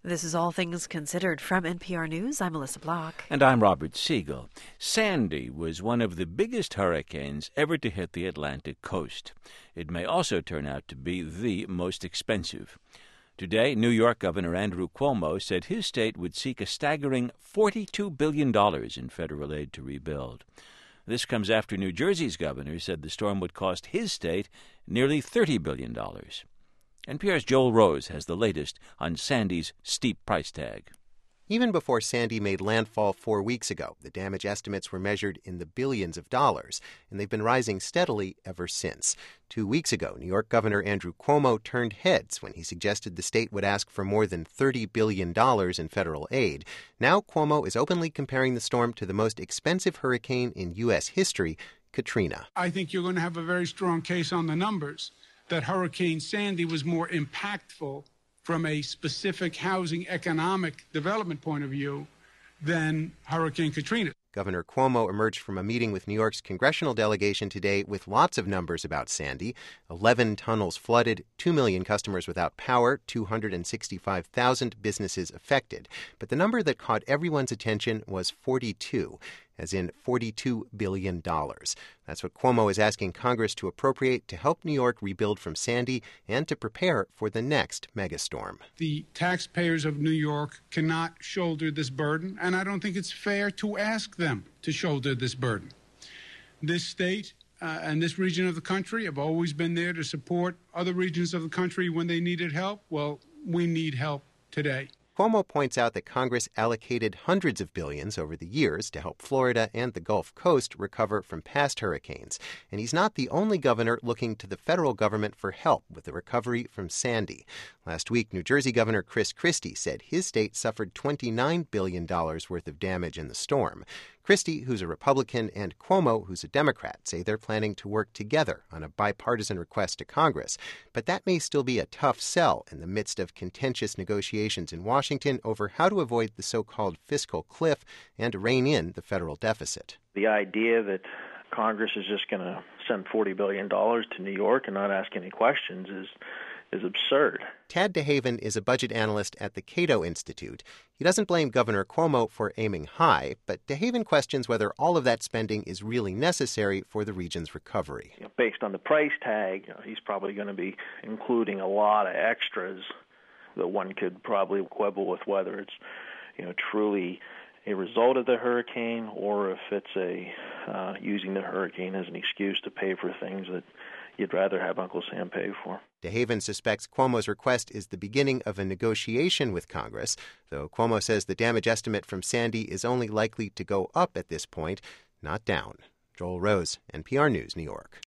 This is All Things Considered from NPR News. I'm Melissa Block. And I'm Robert Siegel. Sandy was one of the biggest hurricanes ever to hit the Atlantic coast. It may also turn out to be the most expensive. Today, New York Governor Andrew Cuomo said his state would seek a staggering $42 billion in federal aid to rebuild. This comes after New Jersey's governor said the storm would cost his state nearly $30 billion. NPR's Joel Rose has the latest on Sandy's steep price tag. Even before Sandy made landfall 4 weeks ago, the damage estimates were measured in the billions of dollars, and they've been rising steadily ever since. 2 weeks ago, New York Governor Andrew Cuomo turned heads when he suggested the state would ask for more than $30 billion in federal aid. Now Cuomo is openly comparing the storm to the most expensive hurricane in U.S. history, Katrina. I think you're going to have a very strong case on the numbers that Hurricane Sandy was more impactful from a specific housing economic development point of view than Hurricane Katrina. Governor Cuomo emerged from a meeting with New York's congressional delegation today with lots of numbers about Sandy. 11 tunnels flooded, 2 million customers without power, 265,000 businesses affected. But the number that caught everyone's attention was 42, as in $42 billion. That's what Cuomo is asking Congress to appropriate to help New York rebuild from Sandy and to prepare for the next megastorm. The taxpayers of New York cannot shoulder this burden, and I don't think it's fair to ask them to shoulder this burden. This state and this region of the country have always been there to support other regions of the country when they needed help. Well, we need help today. Cuomo points out that Congress allocated hundreds of billions over the years to help Florida and the Gulf Coast recover from past hurricanes. And he's not the only governor looking to the federal government for help with the recovery from Sandy. Last week, New Jersey Governor Chris Christie said his state suffered $29 billion worth of damage in the storm. Christie, who's a Republican, and Cuomo, who's a Democrat, say they're planning to work together on a bipartisan request to Congress. But that may still be a tough sell in the midst of contentious negotiations in Washington over how to avoid the so-called fiscal cliff and rein in the federal deficit. The idea that Congress is just going to send $40 billion to New York and not ask any questions is absurd. Tad DeHaven is a budget analyst at the Cato Institute. He doesn't blame Governor Cuomo for aiming high, but DeHaven questions whether all of that spending is really necessary for the region's recovery. Based on the price tag, he's probably going to be including a lot of extras that one could probably quibble with whether it's truly a result of the hurricane or if it's using the hurricane as an excuse to pay for things that you'd rather have Uncle Sam pay for. DeHaven suspects Cuomo's request is the beginning of a negotiation with Congress, though Cuomo says the damage estimate from Sandy is only likely to go up at this point, not down. Joel Rose, NPR News, New York.